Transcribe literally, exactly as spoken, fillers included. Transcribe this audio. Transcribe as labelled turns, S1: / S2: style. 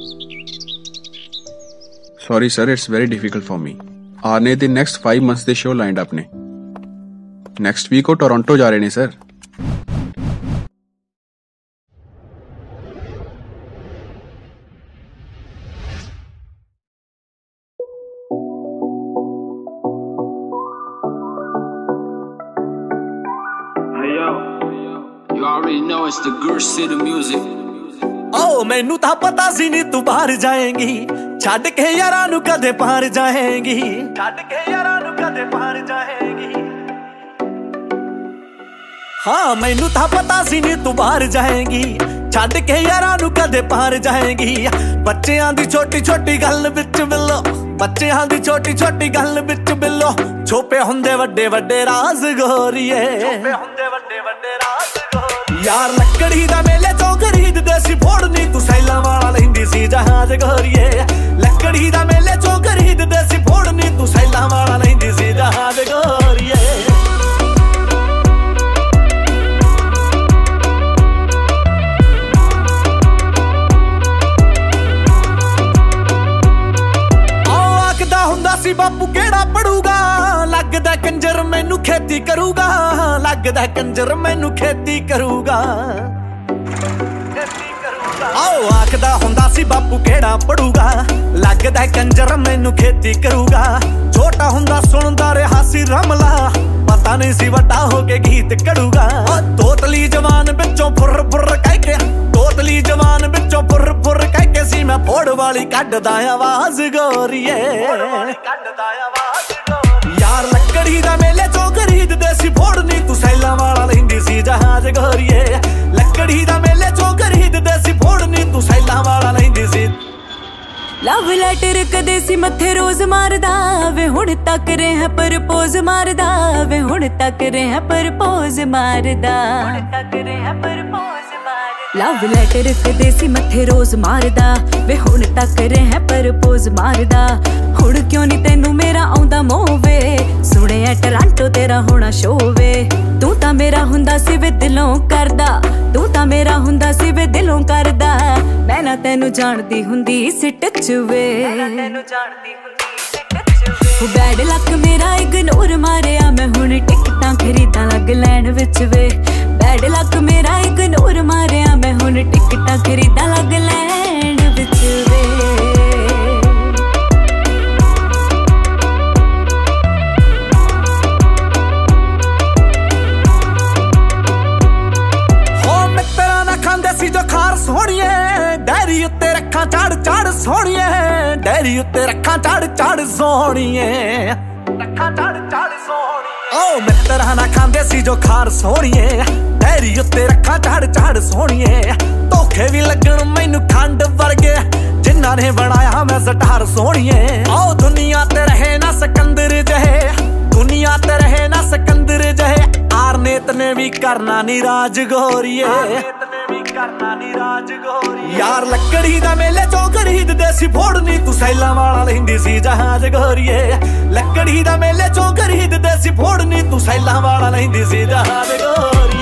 S1: Sorry sir, it's very difficult for me. आने the next five months ਦੇ show lined up ਨੇ. Next week ਉਹ Toronto ਜਾ ਰਹੇ ਨੇ sir.
S2: Hey yo, you already know it's the Guru City music.
S3: ओ मैनू तां पता सी नी तू बाहर जाएंगी, छड्ड के यारां नू कदे पार जाएंगी, छड्ड के यारां नू कदे पार जाएंगी। हाँ मैनू तां पता सी नी तू बाहर जाएंगी, छड्ड के यारां नू कदे पार जाएंगी। बच्चियां दी छोटी छोटी गल विच बिल्लो, बच्चियां दी छोटी छोटी गल विच बिल्लो, छुपे हुंदे वड्डे वड्डे राज गोरीए, छुपे हुंदे वड्डे वड्डे राज गोरीए। यार लकड़ी दा मेले चों खरीददे सी फोड़नी, तू सैलां वाला लैंदी सी जहाज गोरीए। लकड़ी दा मेले चों खरीददे सी फोड़नी, तू सैलां वाला लैंदी सी जहाज गोरीए। सी बापू केड़ा पढ़ूगा, लगदा कंजर मैनू खेती करूगा, लगदा कंजर मैनू खेती करूगा। आओ आखदा हुंदा सी बापू केड़ा पढ़ूगा, लगदा कंजर मैनू खेती करूगा। छोटा हुंदा सुनदा रहा सी रमला, पता नहीं सी वड्डा होके गीत करूगा। तोतली जवान बिचों फुर फुर कहके, तोतली जवान बिचों फुर फुर कहके सी मैं फोड़ वाली कड्डदा आवाज गोरीए। यार लकड़ी दा मेले चों खरीददे सी फोड़नी, तू सैलां वाला लैंदी सी जहाज गोरीए। लकड़ी दा मेले चों खरीददे सी फोड़नी, तू सैलां वाला लैंदी सी।
S4: लव लैटर कदे सी मथे रोज मारदा वे, हुण तक रहा परपोज मारदा वे, हुण तक रहा परपोज मारदा, हुण तक रहा परपोज मारदा। लव लैटर कदे सी मथे रोज मारदा वे, हुण तक रहा परपोज मारदा। हुण क्यों नी तैनू मेरा आउंदा मोह वे, सुणिया टोरांटो तेरा होना शो वे। तू तां मेरा हुंदा सी वे दिलों करदा, तू तां मेरा हुंदा सी वे दिलों करदा। मैं ना तैनू जानदी हुंदी सी टच वे, बैड लक मेरा इग्नोर मारिया मैं, हुण टिकटां खरीदां लग लैन विच वे। बैड लक मेरा इग्नोर मारिया मैं, हुण टिकटां खरीदां लग लैन विच वे। सोहणिए डैरी उत्ते रखां चढ़ चढ़ सोहणिए, डैरी उत्ते रखां चढ़ चढ़ सोहणिए, रखां चढ़ चढ़ सोहणिए। ओ मित्तरां ना खांदे सी जो खार सोहणिए, डैरी उत्ते रखां चढ़ चढ़ सोहणिए। धोखे भी लगण मैनू खंड वर्गे, जिन्हां ने बनाया मैं स्टार सोहणिए। ओ दुनिया ते रहे ना सिकंदर जहे, दुनिया ते रहे ना सिकंदर जहे। आरनेत ने भी करना नी राज गोरीए, करना नी राज गोरीए। यार लकड़ी दा मेले चों खरीददे सी फोड़नी, तू सैलां वाला लैंदी सी जहाज गोरीए। लकड़ी दा मेले चों खरीददे सी फोड़नी, तू सैलां वाला लैंदी सी जहाज गोरीए।